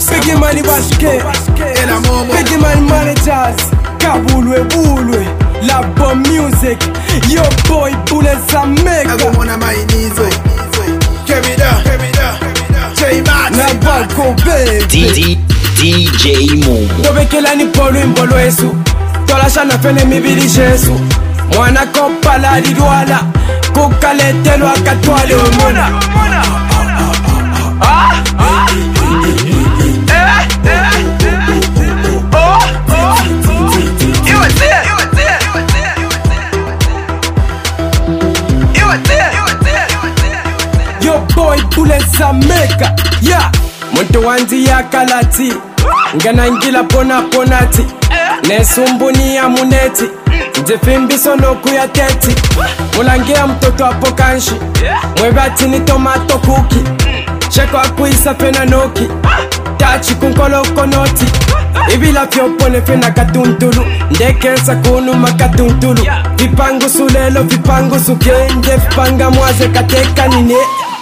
Biggie money bashke, Biggie money managers, Kabulwe Bulwe, La Bomb Music, yo boy Bullets Jamaica. I go on my knees, carry down, J-Max, Nabako baby, DJ Momo. Tobekela ni polo imbolo esu, tolasha na fene mibili jesu. Mwana kopala lidwala, kukaletelo akatwale umona. Yo boy Bullets Jamaica, yeah. Muntu wanzi ya kalati, ngana ngila pona ponati, nesumbuni ya muneti, nzifimbiso noku ya teti, mulangia mtoto hapo kanshi, mwebati ni tomato cookie, cheko akuisa fena noki, tachi kunkolo konoti, ibila fyopone fena katuntulu, ndekensa kunu makatuntulu, vipangu sulelo vipangu sukende, vipanga mwaze kateka nine.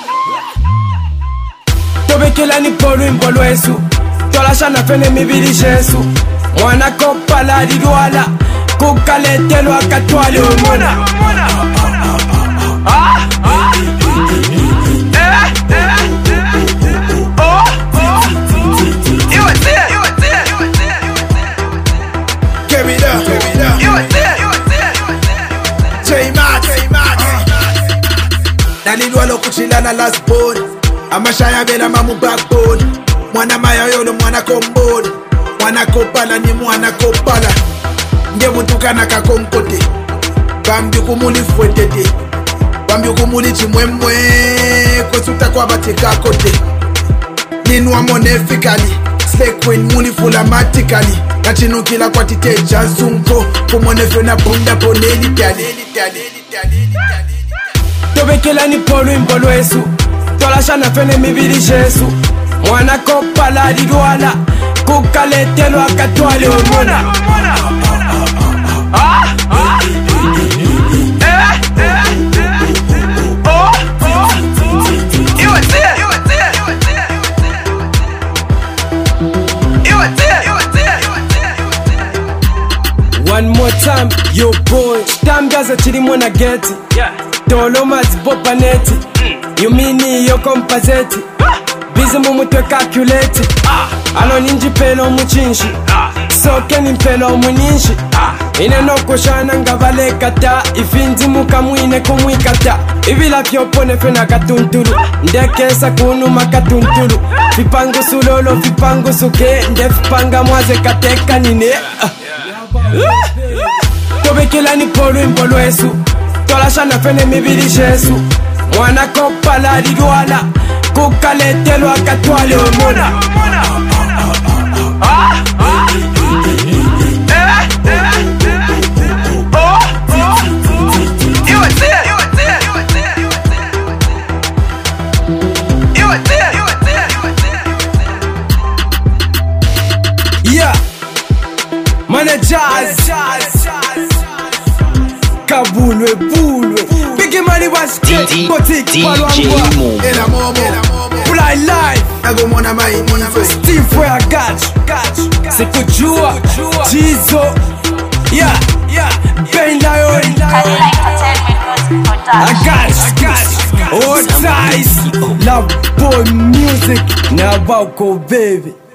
Tobekela ni polo imbolo esu, tolasha na fene mibili jesu. Mwana kopala lidwala, kukaletelo akatwale umona. carry down, J-Max, nalilwalo kuchilana last born, amashaya bela mamu backbone, mwana maya yolo mwana komboni, mwana kopala ni mwana kopala, nge mutukana kakonkote, bambi kumuli fwetete, bambi kumuli chimwemwe, kwesuta kwa batika kote, ninwa monefikali, slay queen muli fulamatically, nachinukila kwa titeja zunko, kumonefe na bunda poneli tiali. Tobekela ni polo imbolo esu, tolasha na fene mibili jesu. Mwana kopala lidwala, kukaletelo akatwale umona. One more time, yo boy. Tamgaza chiri mwana geti, tolo mazibopa neti. You mini yo kompazeti, bizi mumutwe calculate. Ano ninji pelo muchinshi, soke ni pelo muninshi. Ine no koshana ngavale kata, ifinzi muka muine kumwikata. Ibila fyopone fena katuntulu, ndekesa kunu makatuntulu. Vipangu sulolo, vipangu suke, ndefipanga mwaze kateka nine. Tobekela ni polo imbolo esu, tolasha na fene mibili jesu. Mwana kopala lidwala, kukaletelo akatwale umona. Yeah, managers, Kabulwe Bulwe, Biggie money was DJ Momo. Ela momo, Fly live, I go on my knees, Steve where I got Sikujua, Jizo, yeah, Ben Lion, I got all ties, love boy music, now Bauko baby.